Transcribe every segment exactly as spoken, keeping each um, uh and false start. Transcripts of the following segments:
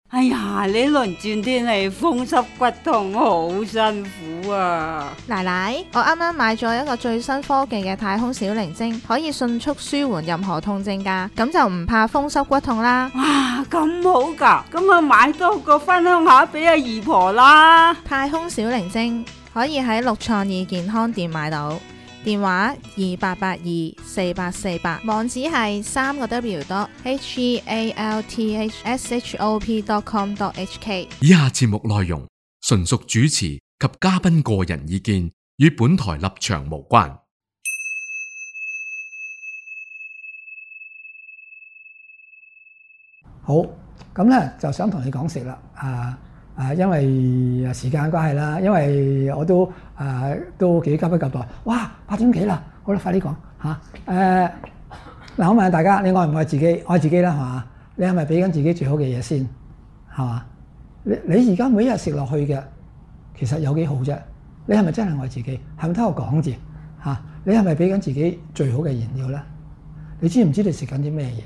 哎呀，呢輪轉天氣風濕骨痛，好辛苦啊！ 奶奶，我啱啱買咗一個最新科技嘅太空小靈精，可以迅速舒緩任何痛症㗎，咁就唔怕風濕骨痛啦。 哇，咁好㗎，咁啊買多個分享下俾阿姨婆啦。 太空小靈精可以喺六創意健康店買到，電話二八八二四八四八，網址係三個 W dot H E A L T H S H O P dot com dot H K。 以下節目內容純屬主持及嘉賓個人意見，與本台立場無關。 好，咁咧就想同你講食啦，啊啊，因為時間關係啦，因為我都啊都幾急不及待，哇八點幾啦，好啦，快啲講嚇誒嗱，我問下大家，你愛唔愛自己？愛自己啦，係嘛？你係咪俾緊自己最好嘅嘢先？係嘛？你你而家每一日食落去嘅，其實有幾好啫？你係咪真係愛自己？係咪聽我講字嚇？你係咪俾緊自己最好嘅燃料咧？你知唔知你食緊啲咩嘢？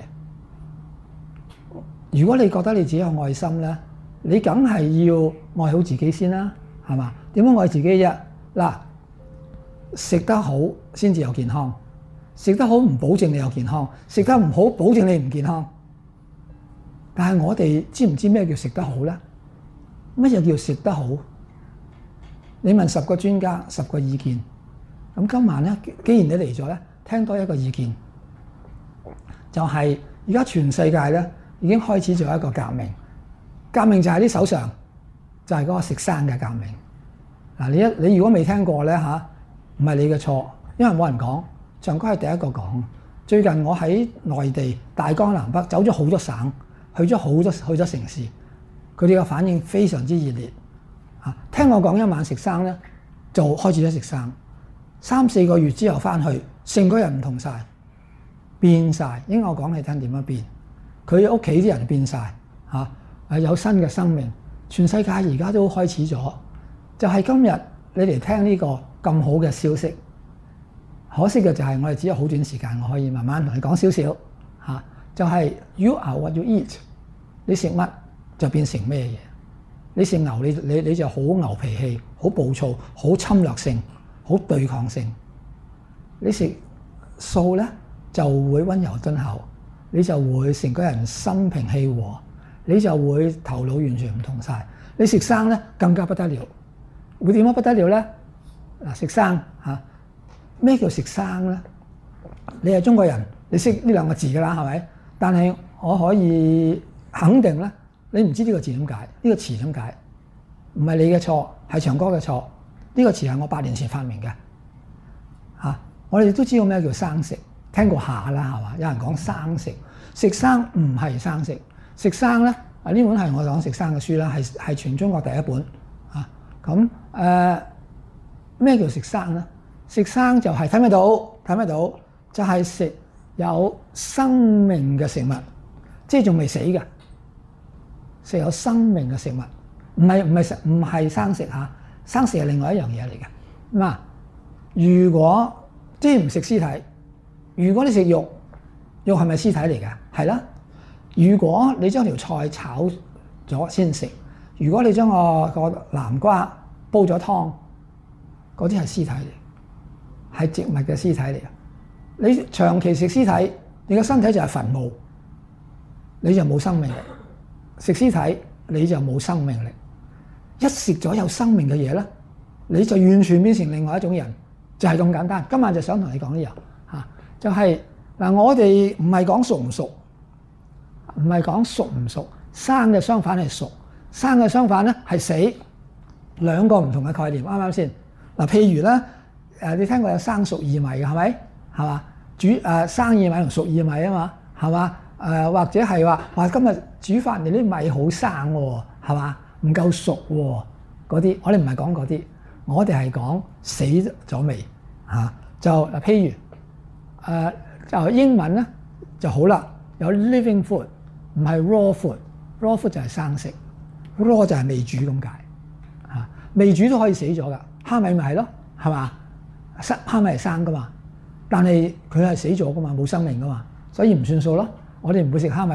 如果你覺得你自己有愛心咧，你梗係要愛好自己先啦，係嘛？點樣愛自己啫？嗱，食得好先至有健康，食得好唔保證你有健康，食得唔好保證你唔健康。但係我哋知唔知咩叫食得好咧？乜嘢叫食得好？你問十個專家，十個意見。咁今晚咧，既然你嚟咗咧，聽多一個意見，就係而家全世界咧，已經開始咗一個革命，革命就喺你手上，就係、是、嗰個食生嘅革命。嗱，你一你如果未聽過咧嚇，唔係你嘅錯，因為冇人講。長哥係第一個講。最近我喺內地大江南北走咗好多省，去咗好多去咗城市，佢哋嘅反應非常之熱烈。嚇，聽我講一晚食生咧，就開始咗食生。三四個月之後翻去，成個人唔同晒，變晒。應該我講你聽點樣變？佢屋企啲人變晒，嚇，誒有新嘅生命。全世界而家都開始咗，就係、是、今日你嚟聽呢個咁好嘅消息。可惜嘅就係我哋只有好短時間，我可以慢慢同你講少少嚇。就係、是、you are what you eat， 你食乜就變成咩嘢。你食牛，你你你就好牛脾氣，好暴躁，好侵略性，好對抗性。你食素咧就會溫柔敦厚。你就會成個人心平氣和，你就會頭腦完全唔同晒。你食生咧更加不得了，會點樣不得了咧？嗱，食生嚇，咩叫食生咧？你係中國人，你識呢兩個字㗎啦，係咪？但係我可以肯定咧，你唔知呢個字點解，呢個詞點解？唔係你嘅錯，係長哥嘅錯。呢個詞係我八年前發明嘅嚇。我哋都知道咩叫生食。聽過下啦，係嘛？有人講生食，食生唔係生食，食生咧啊！呢本係我講食生嘅書啦，係係全中國第一本啊。咁誒咩叫食生咧？食生就係睇唔睇到？睇唔睇到？就係、是、食有生命嘅食物，即係仲未死嘅，食有生命嘅食物，唔係唔係食唔係生食嚇，生食係另外一樣嘢嚟嘅。咁啊，如果即係唔食屍體。如果你食肉，肉係咪屍體嚟㗎？係啦。如果你將條菜炒咗先食，如果你將個個南瓜煲咗湯，嗰啲係屍體嚟，係植物嘅屍體嚟嘅。你長期食屍體，你個身體就係墳墓，你就冇生命力。食屍體你就冇生命力。一食咗有生命嘅嘢咧，你就完全變成另外一種人，就係咁簡單。今晚就想同你講呢樣。就係、是、嗱，我哋唔係講熟唔熟，唔係講熟唔熟，生嘅相反係熟，生嘅相反咧係死，兩個唔同嘅概念，啱啱先？嗱，譬如咧，誒你聽過有生熟薏米嘅係咪？係嘛？煮誒、呃、生薏米同熟薏米啊嘛，係嘛？誒、呃、或者係話話今日煮飯你啲米好生喎，係嘛？唔夠熟喎，嗰啲我哋唔係講嗰啲，我哋係講死咗未嚇？就嗱，譬如。誒、uh, 就英文咧就好啦，有 living food 唔係 raw food，raw food 就係生食 ，raw 就係未煮咁解嚇，未煮都可以死咗㗎，蝦米咪係咯，係嘛？生蝦米係生㗎嘛，但係佢係死咗㗎嘛，冇生命㗎嘛，所以唔算數咯。我哋唔會食蝦米㗎。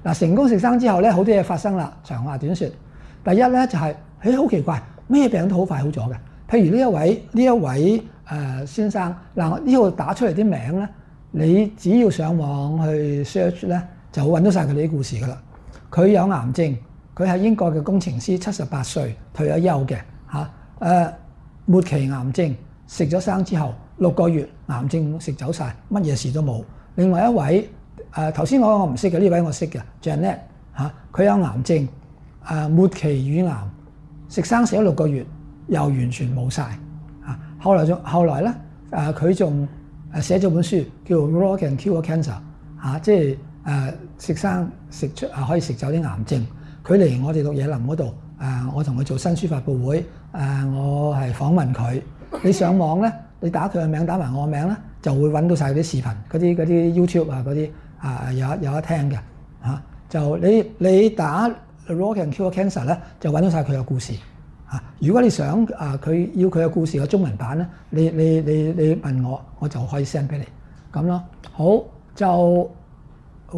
嗱，成功食生之後咧，好多嘢發生啦。長話短說，第一咧就係、是，誒好奇怪，咩病都好快好咗嘅。譬如呢一位呢一位誒、呃、先生，嗱呢度打出嚟啲名咧，你只要上網去 search 咧，就揾到晒佢哋啲故事噶啦。佢有癌症，佢係英國嘅工程師，七十八歲退咗休嘅嚇，誒末期癌症，食咗生之後六個月癌症食走晒，乜嘢事都冇。另外一位誒頭先我我唔識嘅，呢位我識嘅 Janet 嚇，佢有癌症，誒末期乳癌，食生食咗六個月又完全冇晒。嚇。後來仲後來咧誒佢仲誒寫咗本書叫 Raw Can Cure Cancer 嚇，即係誒食生食出啊可以食走啲癌症。佢嚟我哋綠野林嗰度誒，我同佢做新書發佈會誒，我係訪問佢。你上網咧，你打佢嘅名，打埋我嘅名咧，就會揾到晒啲視頻，嗰啲嗰啲 YouTube 啊，嗰啲啊有有得聽嘅嚇。就你你打 Raw Can Cure Cancer 咧，就揾到晒佢嘅故事嚇。如果你想啊，佢要佢嘅故事嘅中文版咧，你你你你問我，我就可以 send 俾你咁咯。好就好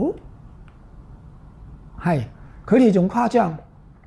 係。佢哋仲誇張，誒、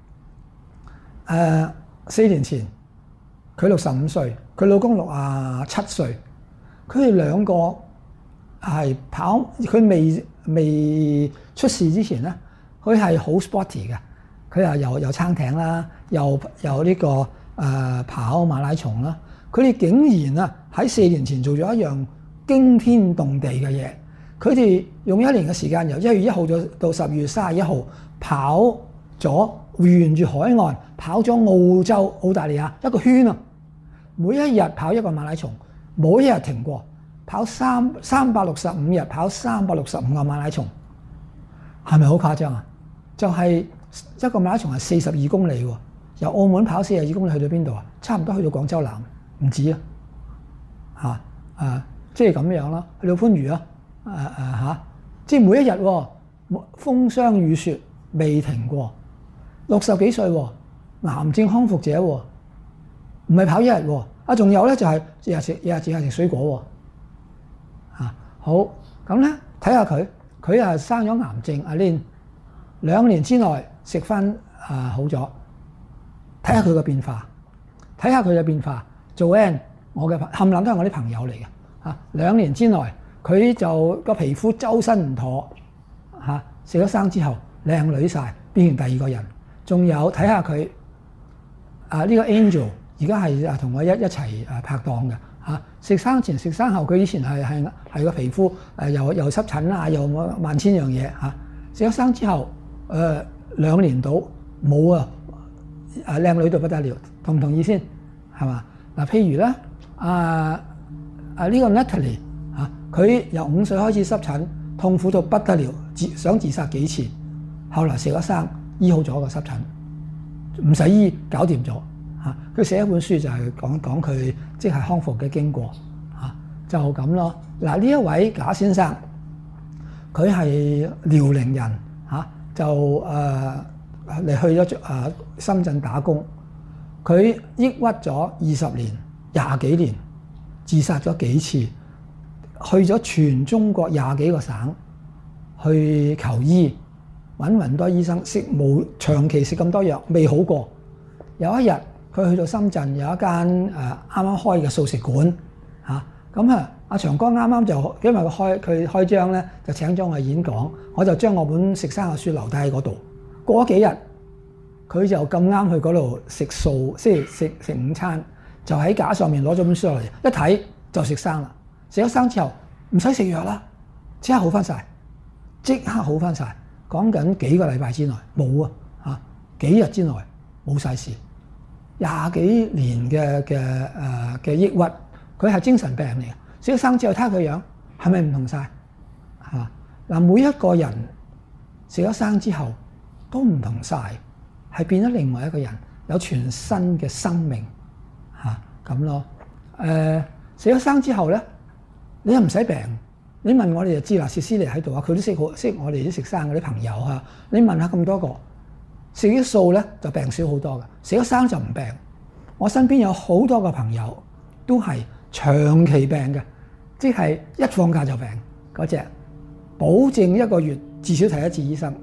呃、四年前佢六十五歲，佢老公六啊七歲，佢哋兩個係跑，佢未未出事之前咧，佢係好 sporty 嘅，佢又又又撐艇啦，又又呢、這個誒、呃、跑馬拉松啦，佢哋竟然啊喺四年前做咗一樣驚天動地嘅嘢，佢哋用一年嘅時間，由一月一號到到十二月三十一號。跑咗沿住海岸跑咗澳洲、澳大利亞一個圈啊！每一日跑一個馬拉松，冇一日停過，跑三三百六十五日，跑三百六十五個馬拉松，係咪好誇張啊？就係、是、一個馬拉松係四十二公里喎，由澳門跑四十二公里去到邊度啊？差唔多去到廣州南，唔止啊！嚇啊，即係咁樣啦，去到番禺啊，誒誒嚇，即係每一日喎，風霜雨雪。未停過，六十幾歲喎，癌症康復者喎，唔係跑一日喎，啊仲有咧就係日日食日日淨係食水果喎，啊好咁咧睇下佢，佢啊生咗癌症，阿 Lin 兩年之內食翻啊好咗，睇下佢嘅變化，睇下佢嘅變化。Joanne，我嘅冚唪唥都係我啲朋友嚟嘅，啊兩年之內佢就個皮膚周身唔妥，嚇食咗生之後。靚女晒，變成第二個人。仲有睇下佢啊呢、這個 Angel，而家係啊同我一一齊啊拍檔嘅嚇。食生前食生後，佢以前係係係個皮膚誒又又濕疹啊，又萬千樣嘢嚇。食咗生之後誒、呃、兩年到冇啊，啊靚女到不得了，同唔同意先係嘛？嗱，譬如咧啊啊呢、這個 Natalie 嚇，佢由五歲開始濕疹，痛苦到不得了，自想自殺幾次。後來食咗生，醫好咗個濕疹，唔使醫，搞掂咗嚇。佢寫一本書就係講講佢即係康復嘅經過嚇，就咁咯。嗱呢一位賈先生，佢係遼寧人嚇，就誒嚟、呃、去咗誒、呃、深圳打工，佢抑鬱咗二十年、廿幾年，自殺咗幾次，去咗全中國廿幾個省去求醫。揾咁多醫生，食冇長期食咁多藥，未好過。有一日佢去到深圳有一間誒啱啱開嘅素食館嚇，咁啊阿長江啱啱就因為佢開佢開張咧，就請咗我演講，我就將我本食生嘅書留低喺嗰度。過咗幾日，佢就咁啱去嗰度食素，即係食食午餐，就喺架上面攞咗本書落嚟，一睇就食生啦。食咗生之後唔使食藥啦，即刻好翻晒，即刻好翻晒。講緊幾個禮拜之內冇啊嚇，幾日之內冇晒事。廿幾年嘅嘅誒嘅抑鬱，佢係精神病嚟嘅。食咗生之後睇下佢樣，係咪唔同晒？嚇嗱？每一個人食咗生之後都唔同晒，係變咗另外一個人，有全新嘅生命嚇咁咯。誒食咗生之後咧，你又唔使病。你問我哋就知啦，薛斯利喺度啊，佢都識好識我哋啲食生嗰啲朋友嚇。你問下咁多個食啲素咧，就病少好多嘅，食咗生就唔病。我身邊有好多個朋友都係長期病嘅，即係一放假就病嗰隻，保證一個月至少睇一次醫生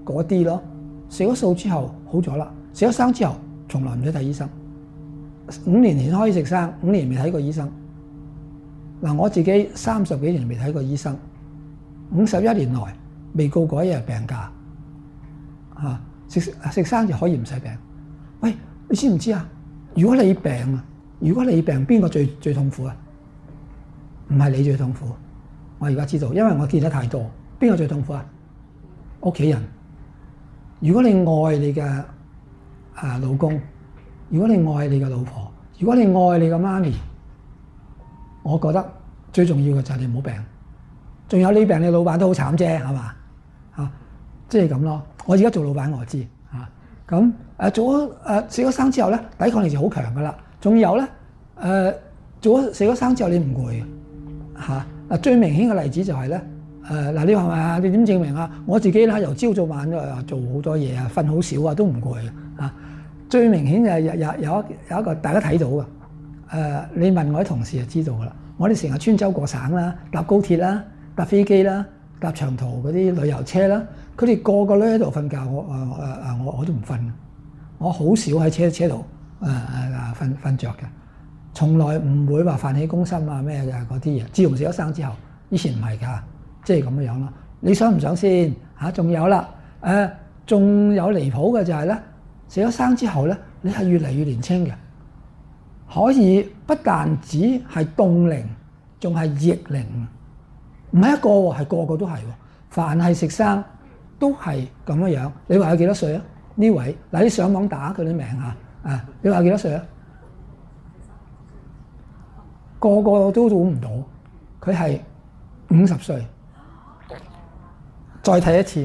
嗰啲咯。食咗素之後好咗啦，食咗生之後從來唔使睇醫生。五年前開始食生，五年未睇過醫生。嗱，我自己三十幾年未睇過醫生，五十一年來未告過一日病假。嚇，食食生就可以唔使病。喂，你知唔知啊？如果你病啊，如果你病，邊個最最痛苦啊？唔係你最痛苦，我而家知道，因為我見得太多。邊個最痛苦啊？屋企人。如果你愛你嘅啊老公，如果你愛你嘅老婆，如果你愛你嘅媽咪，我覺得最重要嘅就係你唔好病。仲有你病，你老闆都好慘啫，係嘛？嚇，即係咁咯。我而家做老闆，我知嚇。咁誒做咗誒食咗生之後咧，抵抗力就好強噶啦。仲有咧誒做咗食咗生之後，你唔攰嘅嚇。嗱，最明顯嘅例子就係咧。誒嗱，你話咪啊？你點證明啊？我自己咧由朝早晚都做好多嘢啊，瞓好少啊，都唔攰嘅啊。最明顯就係有有有一有一個大家睇到嘅誒，你問我啲同事就知道噶啦。我哋成日穿州過省啦，搭高鐵啦，搭飛機啦，搭長途嗰啲旅遊車啦，佢哋個個都喺度瞓覺，我誒誒誒我我都唔瞓，我好少喺車車度誒誒瞓瞓著嘅，從來唔會話飯氣攻心啊咩嘅嗰啲嘢。自從食咗生之後，以前唔係㗎。即係咁樣樣咯，你想唔想先嚇？仲有啦，誒，仲有離譜嘅就係咧，食咗生之後咧，你係越嚟越年輕嘅，可以不但止係凍齡，仲係逆齡，唔係一個喎，係個個都係喎。凡係食生都係咁樣樣。你話佢幾多歲啊？呢位嗱，你上網打佢啲名嚇，啊，你話幾多歲啊？個個都估唔到，佢係五十歲。再睇一次，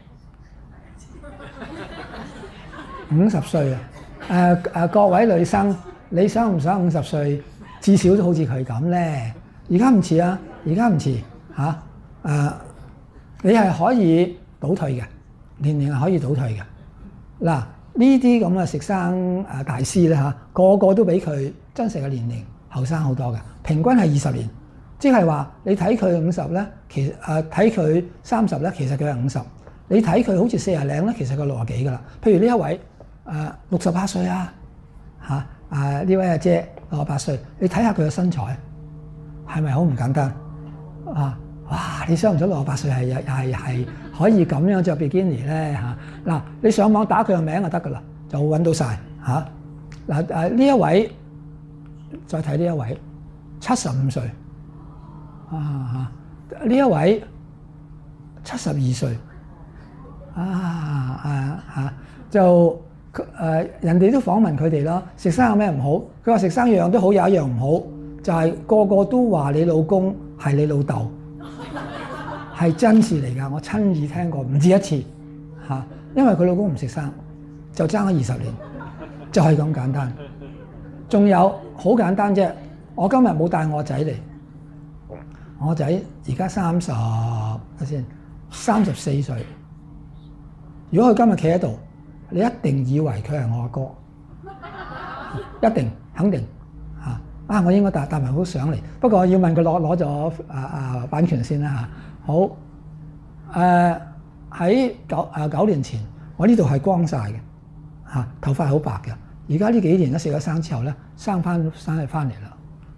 五十歲啊！誒誒，各位女生，你想唔想五十歲？至少都好似佢咁咧。而家唔遲啊，而家唔遲嚇。誒，你係可以倒退嘅，年齡係可以倒退嘅。嗱，呢啲咁嘅食生誒大師咧嚇，個個都比佢真實嘅年齡後生好多嘅，平均係二十年。即係話你睇佢五十咧，其實誒睇佢三十咧，其實佢係五十。你睇佢好似四廿零咧，其實佢六廿幾噶啦。譬如呢一位誒六十八歲啊，嚇誒呢位阿姐六十八歲，你睇下佢嘅身材係咪好唔簡單啊？哇！你想唔想六十八歲係係係可以咁樣着比基尼咧嚇？嗱、啊，你上網打佢個名就得噶啦，就揾到晒嚇。嗱誒呢一位，再睇呢一位七十五歲。啊！呢一位七十二歲啊啊啊！就誒、呃、人哋都訪問佢哋啦，食生有咩唔好？佢話食生樣樣都好，有一樣唔好，就係、是、個個都話你老公係你老豆，係真事嚟㗎，我親耳聽過唔止一次嚇、啊。因為佢老公唔食生，就爭咗二十年，就係、是、咁簡單。仲有好簡單啫，我今日冇帶我仔嚟。我仔而家三十，睇先，三十四歲。如果佢今日企喺度，你一定以為佢係我阿哥，一定肯定嚇。啊，我應該帶帶埋幅相嚟，不過我要問佢攞攞咗啊啊版權先啦嚇。好，誒喺九啊九年前，我呢度係光晒嘅嚇，頭髮係好白嘅。而家呢幾年咧食咗生之後咧，生翻生係翻嚟啦。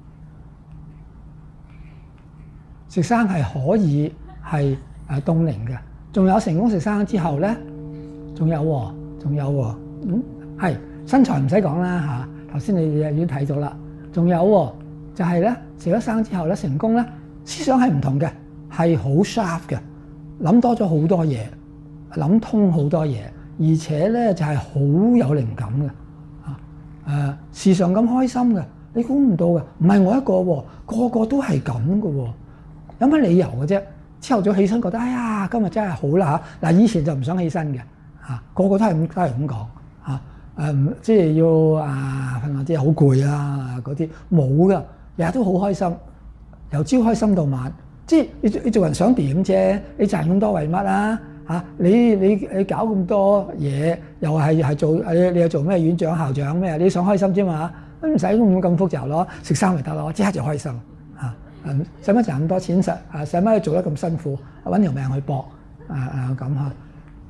食生係可以係誒凍齡嘅，仲有成功食生之後咧，仲有喎，仲有喎，嗯，係身材唔使講啦嚇，頭先你已經睇到啦，仲有喎，就係咧食咗生之後咧成功咧，思想係唔同嘅，係好 sharp 嘅，諗多咗好多嘢，諗通好多嘢，而且咧就係好有靈感嘅，啊誒時常咁開心嘅，你估唔到嘅，唔係我一個喎，個個都係咁嘅喎。有乜理由嘅啫？朝頭早起身覺得，哎呀，今日真係好啦嚇！嗱，以前就唔想起身嘅嚇，個個都係咁都係咁講嚇。誒，即係要啊瞓下啲好攰啊嗰啲冇噶，日日都好開心，由朝開心到晚。即係你你做人想點啫？你賺咁多為乜啊？嚇！你你你搞咁多嘢，又係係做你你又做咩院長校長咩？你想開心啫嘛？唔使咁咁複雜咯，食生咪得咯，即刻就開心。誒使乜賺咁多錢實？誒使乜做得咁辛苦？揾條命去搏？誒誒咁嚇。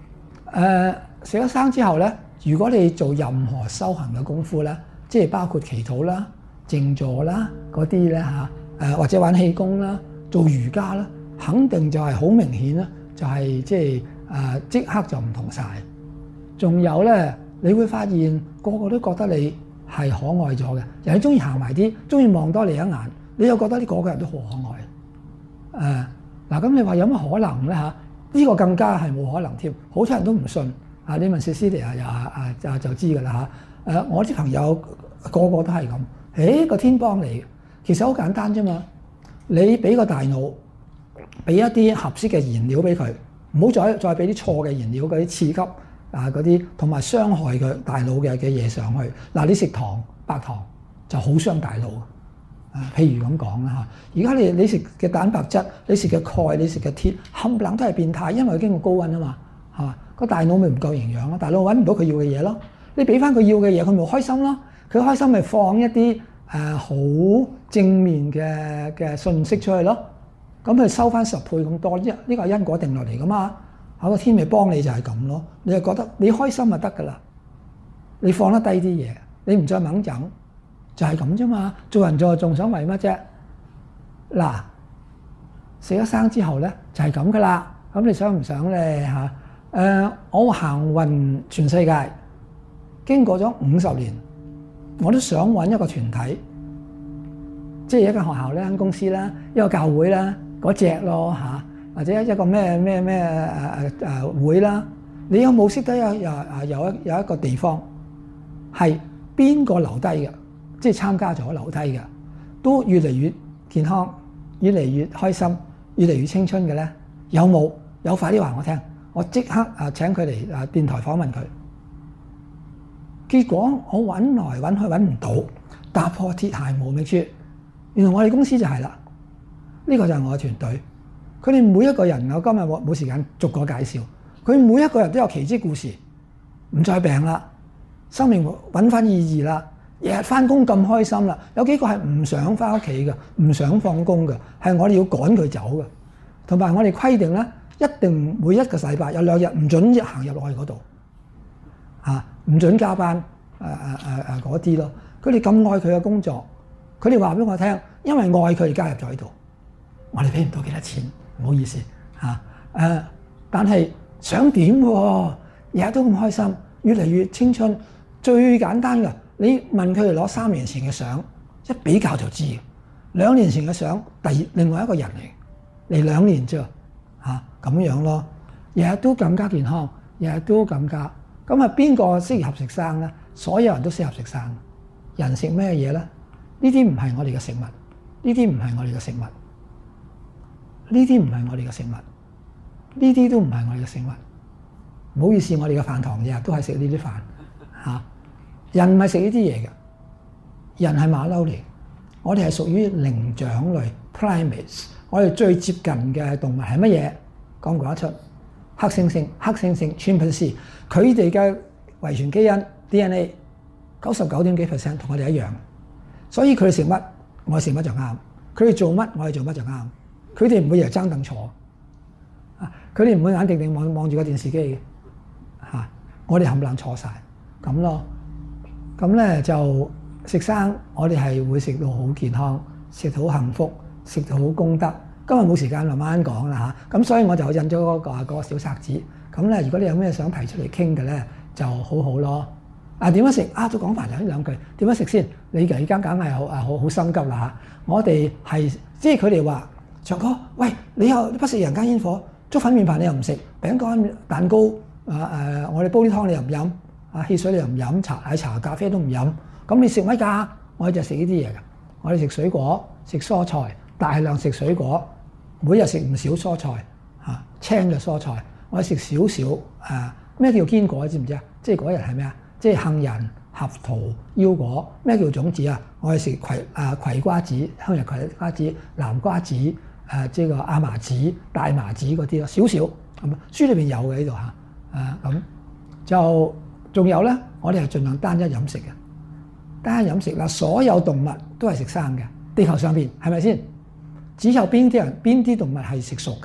誒食咗生之後咧，如果你做任何修行嘅功夫咧，即係包括祈禱啦、靜坐啦嗰啲咧嚇，誒或者玩氣功啦、做瑜伽啦，肯定就係好明顯啦，就係即係誒即刻就唔同晒。仲有咧，你會發現個個都覺得你係可愛咗嘅，人哋中意行埋啲，中意望多你一眼，你又覺得呢個個人都好可愛。誒嗱，咁你話有乜可能咧嚇？呢個更加係冇可能添，好多人都唔信。啊，你問 Cecilia 又啊啊就知㗎啦嚇。誒，我啲朋友個個都係咁。誒，個天幫你，其實好簡單啫嘛。你俾個大腦，俾一啲合適嘅燃料俾佢，唔好再再俾啲錯嘅燃料，嗰啲刺激啊嗰啲，同埋傷害佢大腦嘅嘅嘢上去。嗱，你食糖白糖就好傷大腦。啊，譬如咁講啦嚇，而家你你食嘅蛋白質，你食嘅鈣，你食嘅鐵，冚唪唥都係變態，因為佢經過高溫啊嘛，係嘛？個大腦咪唔夠營養咯，大腦揾唔到佢要嘅嘢咯。你俾翻佢要嘅嘢，佢咪開心咯。佢開心咪放一啲誒好正面嘅嘅信息出去咯。咁佢收翻十倍咁多，呢呢個係因果定落嚟噶嘛。嚇，個天咪幫你就係咁咯。你就覺得你開心就得噶啦，你放得低啲嘢，你唔再猛整。就係咁啫嘛，做人做仲想為乜啫？嗱，食咗生之後咧就係咁噶啦。咁你想唔想咧嚇？誒、呃，我行運全世界，經過咗五十年，我都想揾一個團體，即係一間學校咧、間公司啦、一個教會啦嗰隻咯嚇，或者一個咩咩咩誒誒誒會啦。你有冇識得有有有一有一個地方係邊個留低嘅？即係參加咗留低嘅，都越嚟越健康，越嚟越開心，越嚟越青春嘅咧，有冇？有，快啲話我聽，我即刻啊請佢嚟啊電台訪問佢。結果我揾來揾去揾唔到，踏破鐵鞋無覓處。原來我哋公司就係啦，呢個就係我嘅團隊。佢哋每一個人，我今日冇冇時間逐個介紹。佢每一個人都有奇蹟故事，唔再病啦，生命揾翻意義啦。日日翻工咁開心啦，有幾個係唔想翻屋企嘅，唔想放工嘅，係我哋要趕佢走嘅。同埋我哋規定咧，一定每一個禮拜有兩日唔準行入落去嗰度，嚇唔準加班，誒誒誒誒嗰啲咯。佢哋咁愛佢嘅工作，佢哋話俾我聽，因為愛佢而加入咗喺度。我哋俾唔到幾多錢，唔好意思嚇誒、啊，但係想點喎？日日都咁開心，越嚟越青春，最簡單嘅。你問佢哋攞三年前嘅相，一比較就知。兩年前嘅相，第二另外一個人嚟，嚟兩年啫嚇咁樣咯。日日都更加健康，日日都更加咁啊！邊個適合食生咧？所有人都適合食生。人食咩嘢咧？呢啲唔係我哋嘅食物，呢啲唔係我哋嘅食物，呢啲唔係我哋嘅食物，呢啲都唔係我哋嘅食物。唔好意思，我哋嘅飯堂日日都係食呢啲飯嚇。人唔係食呢啲嘢嘅，人係馬騮嚟。我哋係屬於靈長類 primates。我哋最接近嘅動物係乜嘢？講唔講得出？黑猩猩、黑猩猩 chimpanzee，佢哋嘅遺傳基因 D N A 九十九點幾 percent 同我哋一樣，所以佢哋食乜，我哋食乜就啱。佢哋做乜，我哋做乜就啱。佢哋唔會日日爭凳坐，啊！佢哋唔會眼定定望望住個電視機嘅，嚇、啊！我哋冚唪唥坐晒咁咯。咁咧就食生，我哋係會食到好健康，食到好幸福，食到好功德。今日冇時間慢慢講啦嚇，咁所以我就印咗嗰個嗰個小冊子。咁咧，如果你有咩想提出嚟傾嘅咧，就好好咯。啊點樣食啊？都講埋兩兩句。點樣食先？你而家梗係好啊好好心急啦嚇。我哋係即係佢哋話，長哥，喂，你又不食人間煙火，粥粉麵飯你又唔食，餅乾蛋糕啊誒、呃，我哋煲啲湯你又唔飲。啊！汽水你又唔飲，茶奶茶咖啡都唔飲，咁你食乜㗎？我哋就食呢啲嘢㗎。我哋食水果，食蔬菜，大量食水果，每日食唔少蔬菜嚇、啊，青嘅蔬菜。我哋食少少誒，咩、啊、叫堅果？知唔知啊？即係嗰日係咩啊？即係杏仁、合桃、腰果。咩叫種子啊？我哋食葵啊葵瓜子、香日葵瓜子、南瓜子誒，即係個亞麻籽、大麻籽嗰啲咯，少少咁。書裏邊有嘅呢度嚇誒咁就。仲有咧，我哋係盡量單一飲食嘅，單一飲食嗱，所有動物都係食生嘅，地球上邊係咪先？只有邊啲人邊啲動物係食熟㗎？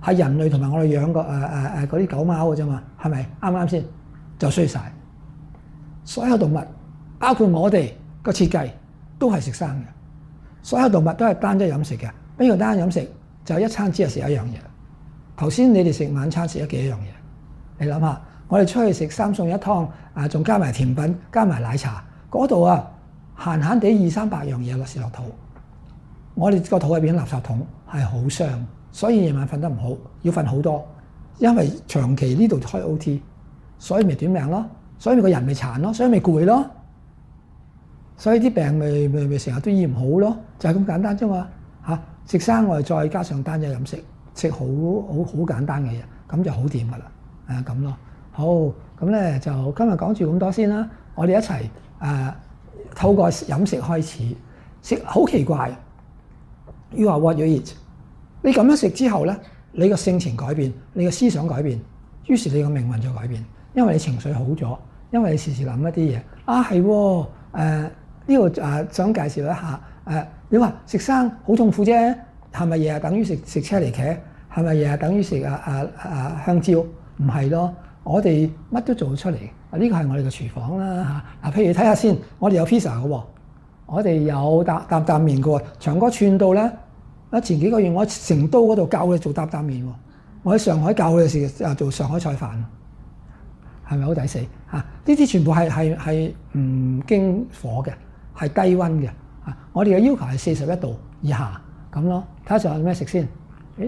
係人類同埋我哋養個誒誒誒嗰啲狗貓嘅啫嘛，係咪啱啱先？就衰晒。所有動物包括我哋個設計都係食生嘅，所有動物都係單一飲食嘅。邊個單一飲食就一餐只係食一樣嘢。頭先你哋食晚餐食咗幾樣嘢？你諗下，我哋出去食三餸一湯啊，仲加埋甜品，加埋奶茶，嗰度啊閒閒地二三百樣嘢落時落肚。我哋個肚入邊垃圾桶係好傷，所以夜晚瞓得唔好，要瞓好多，因為長期呢度開 O T， 所以咪短命咯，所以咪個人咪殘咯，所以咪攰咯，所以啲病咪咪咪成日都醫唔好咯，就係咁簡單啫嘛嚇。食生我哋再加上單一飲食，食好好好簡單嘅嘢，咁就好掂噶啦，誒咁咯。好，咁咧就今日講住咁多先啦，我哋一齊誒、啊、透過飲食開始食，好奇怪。You are what you eat。你咁樣食之後咧，你個性情改變，你個思想改變，於是你個命運就改變，因為你情緒好咗，因為你時時諗一啲嘢。啊係喎，誒呢度誒想介紹一下誒、啊，你話食生好痛苦啫，係咪日日等於食食車厘茄？係咪日日等於食啊啊啊香蕉？唔係咯，我哋乜都做出嚟。啊呢個係我哋嘅廚房啦嚇。嗱、啊，譬如睇下先，我哋有 pizza 嘅喎，我哋有擔擔擔麵嘅喎，長哥串到咧。啊！前幾個月我喺成都嗰度教佢做擔擔麵喎，我喺上海教佢食啊做上海菜飯，係咪好抵死嚇？呢啲全部係係係唔經火嘅，係低溫嘅啊！我哋嘅要求係四十一度以下咁咯。睇下仲有咩食先？誒，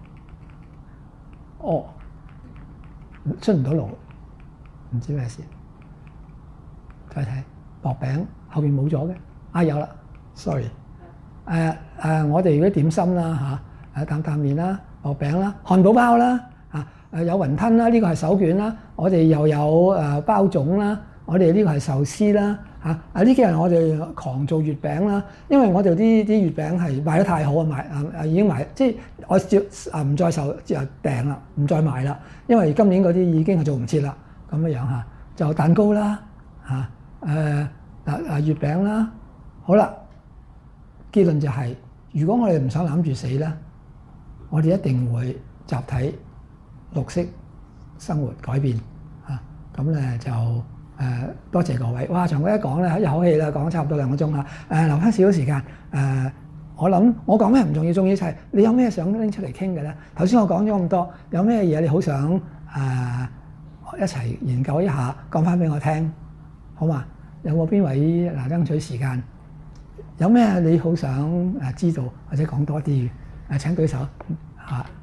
哦，出唔到爐，唔知咩事。再睇薄餅後邊冇咗嘅，啊有啦 ，sorry。誒、呃、誒、呃，我哋嗰啲點心啦嚇，誒擔擔麵啦、薄餅啦、漢堡包啦，啊誒有雲吞啦，呢、這個係手卷啦，我哋又有誒包粽啦，我哋呢個係壽司啦，嚇啊呢幾日我哋狂做月餅啦，因為我哋啲啲月餅係賣得太好啊，賣啊啊已經賣，即係我照啊唔再受即係訂啦，唔再賣啦，因為今年嗰啲已經係做唔切啦，咁樣樣嚇，就蛋糕啦，嚇誒嗱啊月餅啦，好啦。結論就係、是，如果我哋唔想攬住死咧，我哋一定會集體綠色生活改變嚇。咁、啊、咧就誒、呃、多謝各位。哇！長哥一講咧一口氣啦，講差唔多兩個鐘啦。誒、呃、留翻少少時間誒、呃，我諗我講咩唔重要，重要就係你有咩想拎出嚟傾嘅咧？頭先我講咗咁多，有咩嘢你好想誒、呃、一齊研究一下，講翻俾我聽，好嘛？有冇邊位嗱爭取時間？有咩你好想誒知道或者講多啲嘅？誒請舉手嚇。